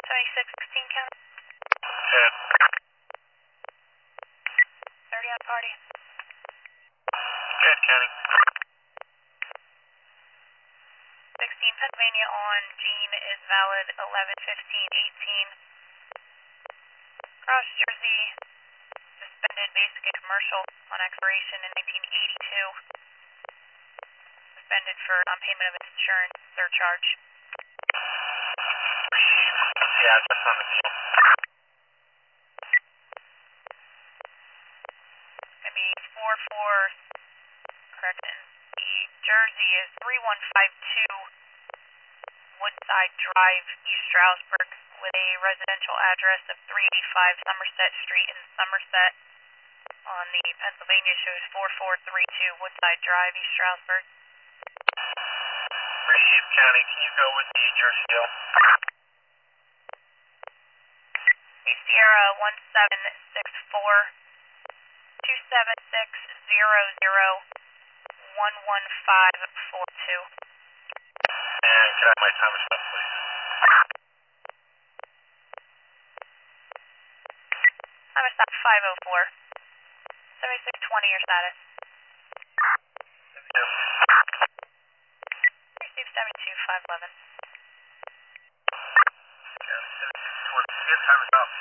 7616 County. 30 on party. 10 County. 16 Pennsylvania on Gene is valid 11/15/18. Cross Jersey, suspended basic and commercial on expiration in 1982. Suspended for non-payment of insurance surcharge. Yeah, that's on the deal. Gonna be 44, correction. The Jersey is 3152 Woodside Drive, East Stroudsburg, with a residential address of 385 Somerset Street in Somerset. On the Pennsylvania shows 4432 Woodside Drive, East Stroudsburg. Appreciate County. Can you go with the Jersey Hill? Sierra 1764 27600 11542. And can I have my time and stuff, please? I'm at stop 504. 7620, your status. Yep. Receive 72511. County 7620. Good time and stop.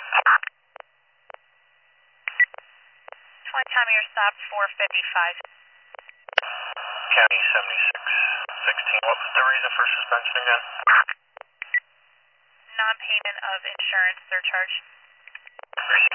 20 time of your stop 455. County 7616. What was the reason for suspension again? Non-payment of insurance surcharge. Appreciate